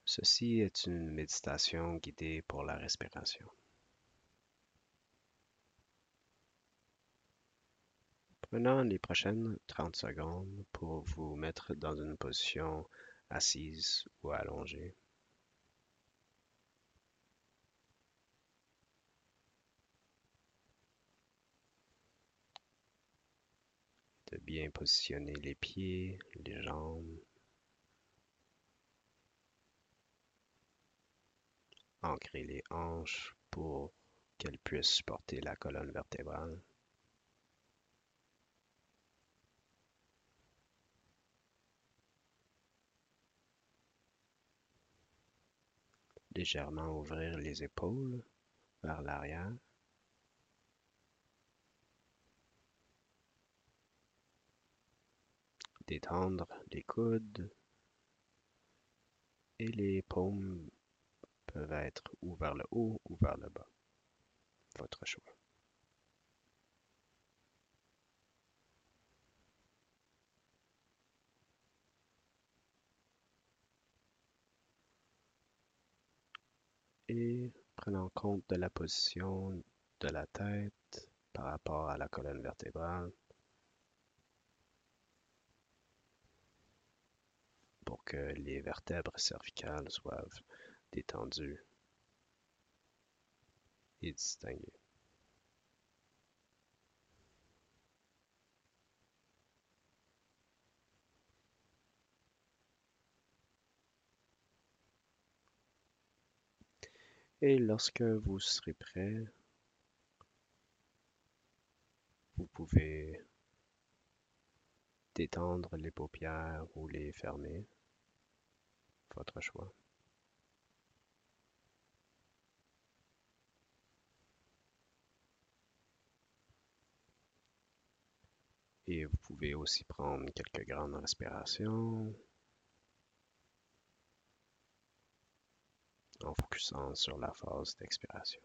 Ceci est une méditation guidée pour la respiration. Prenons les prochaines 30 secondes pour vous mettre dans une position assise ou allongée. De bien positionner les pieds, les jambes, ancrer les hanches pour qu'elles puissent supporter la colonne vertébrale. Légèrement ouvrir les épaules vers l'arrière. Détendre les coudes et les paumes peuvent être ou vers le haut ou vers le bas. Votre choix. Et prenant compte de la position de la tête par rapport à la colonne vertébrale pour que les vertèbres cervicales soient détendues et distinguées. Et lorsque vous serez prêt, vous pouvez détendre les paupières ou les fermer, votre choix. Et vous pouvez aussi prendre quelques grandes respirations en focusant sur la phase d'expiration.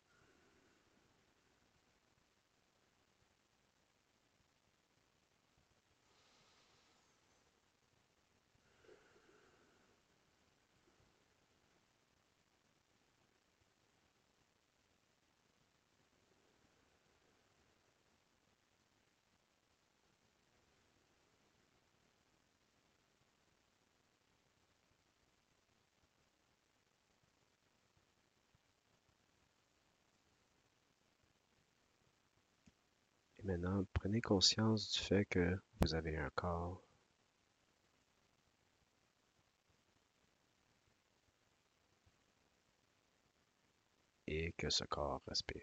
Et maintenant, prenez conscience du fait que vous avez un corps et que ce corps respire.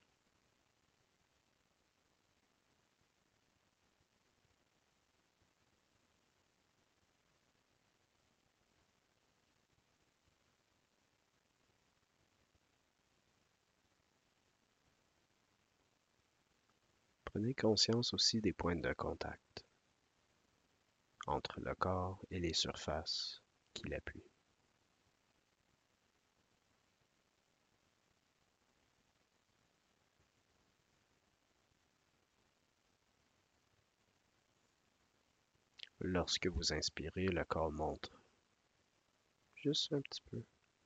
Prenez conscience aussi des points de contact entre le corps et les surfaces qui l'appuient. Lorsque vous inspirez, le corps monte juste un petit peu.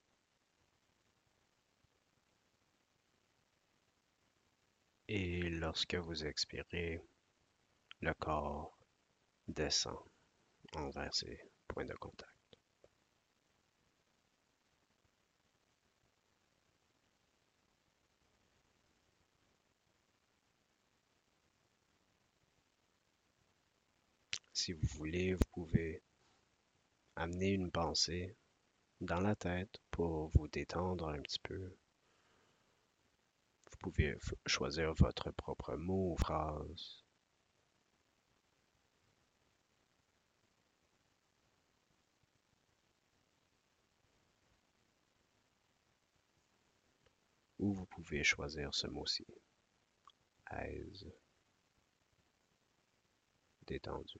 Et lorsque vous expirez, le corps descend envers ces points de contact. Si vous voulez, vous pouvez amener une pensée dans la tête pour vous détendre un petit peu. Vous pouvez choisir votre propre mot ou phrase. Ou vous pouvez choisir ce mot-ci. Aise, détendu,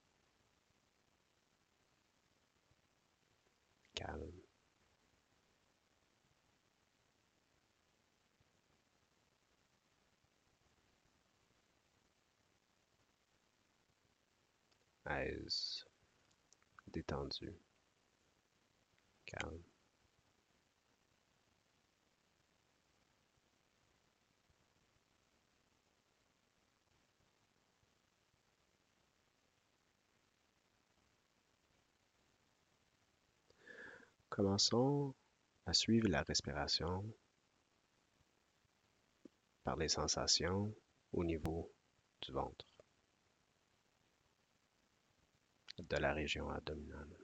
calme, aise, détendu, calme. Commençons à suivre la respiration par les sensations au niveau du ventre, de la région abdominale.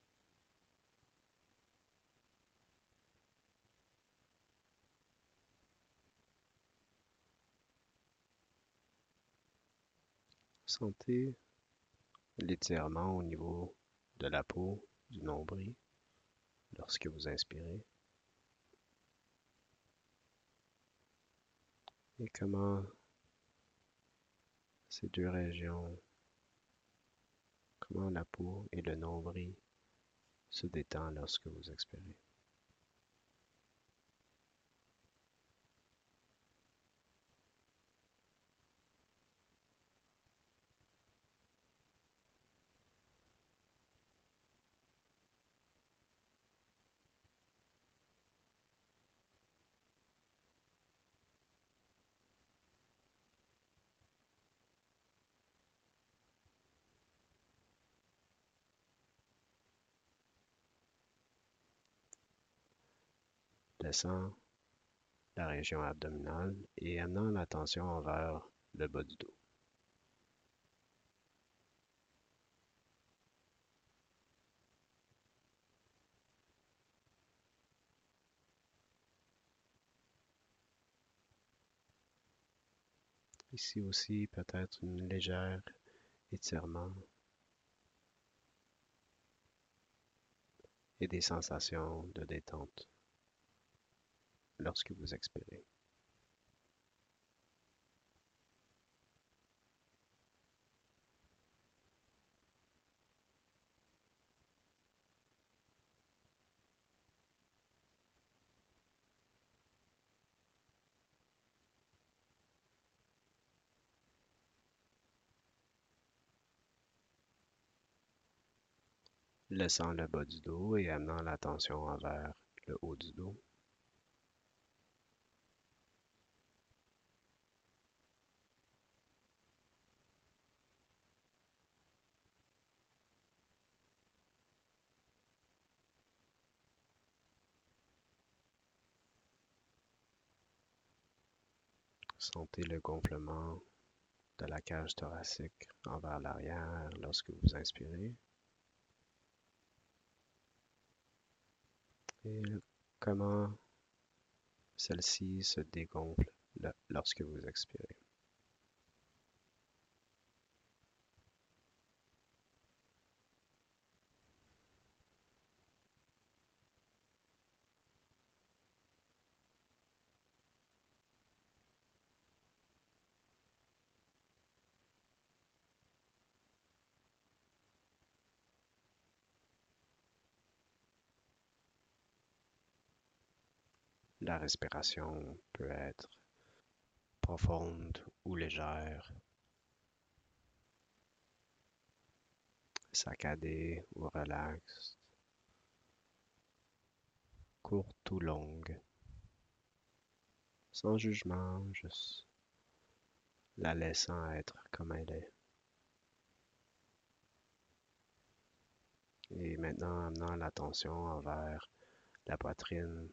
Sentez l'étirement au niveau de la peau du nombril lorsque vous inspirez et comment ces deux régions, comment la peau et le nombril se détend lorsque vous expirez. Laissant la région abdominale et amenant l'attention vers le bas du dos. Ici aussi, peut-être une légère étirement et des sensations de détente lorsque vous expirez. Laissant le bas du dos et amenant l'attention envers le haut du dos. Sentez le gonflement de la cage thoracique envers l'arrière lorsque vous inspirez et comment celle-ci se dégonfle lorsque vous expirez. La respiration peut être profonde ou légère, saccadée ou relaxe, courte ou longue, sans jugement, juste la laissant être comme elle est. Et maintenant, amenant l'attention envers la poitrine,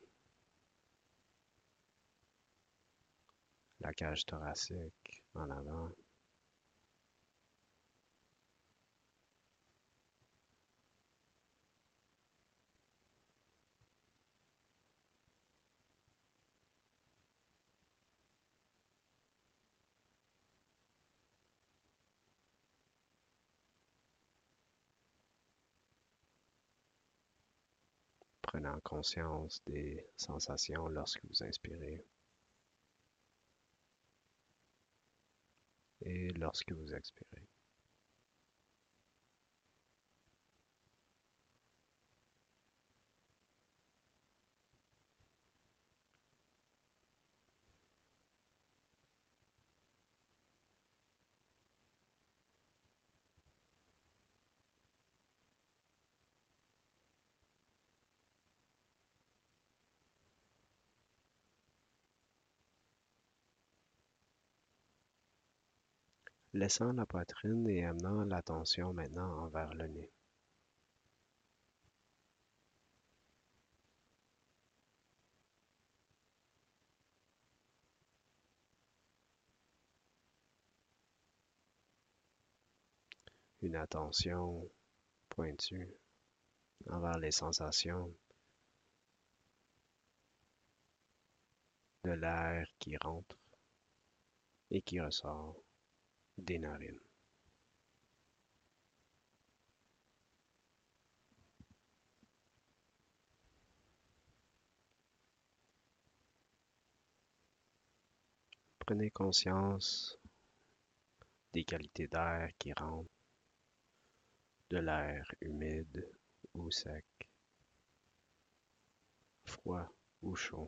la cage thoracique en avant. Prenant conscience des sensations lorsque vous inspirez et lorsque vous expirez. Laissant la poitrine et amenant l'attention maintenant envers le nez. une attention pointue envers les sensations de l'air qui rentre et qui ressort des narines. Prenez conscience des qualités d'air qui rentrent, de l'air humide ou sec, froid ou chaud.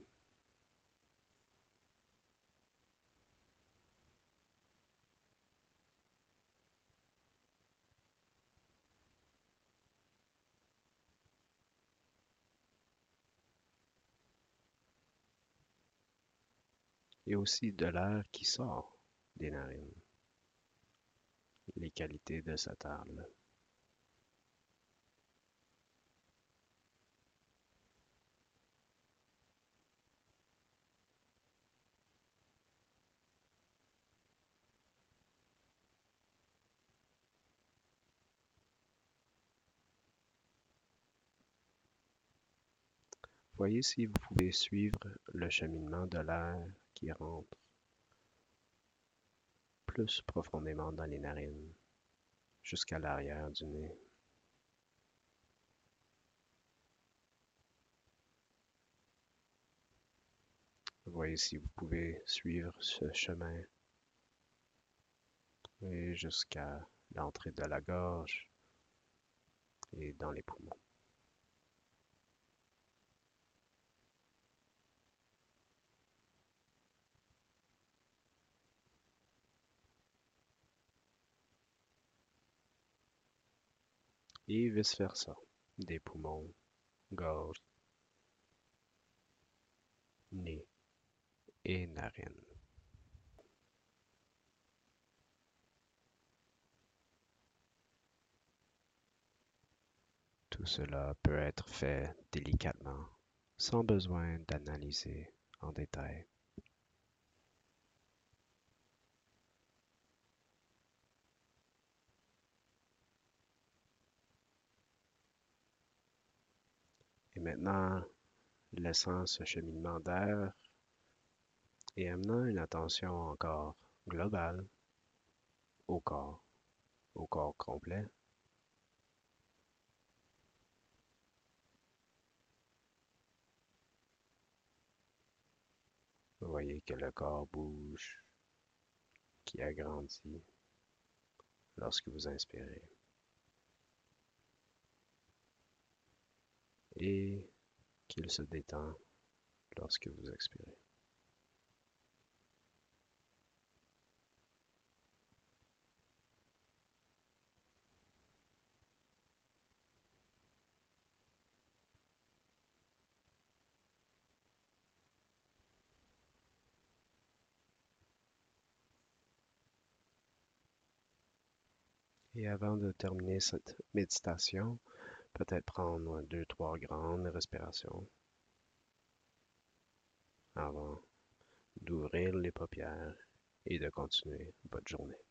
Et aussi de l'air qui sort des narines, les qualités de cet air-là. Voyez si vous pouvez suivre le cheminement de l'air qui rentre plus profondément dans les narines, jusqu'à l'arrière du nez. Voyez si vous pouvez suivre ce chemin et jusqu'à l'entrée de la gorge et dans les poumons. Et vice-versa, des poumons, gorge, nez et narines. Tout cela peut être fait délicatement, sans besoin d'analyser en détail. Et maintenant, laissant ce cheminement d'air et amenant une attention encore globale au corps complet. Vous voyez que le corps bouge, qui agrandit lorsque vous inspirez et qu'il se détend lorsque vous expirez. Et avant de terminer cette méditation, peut-être prendre 2, 3 grandes respirations avant d'ouvrir les paupières et de continuer votre journée.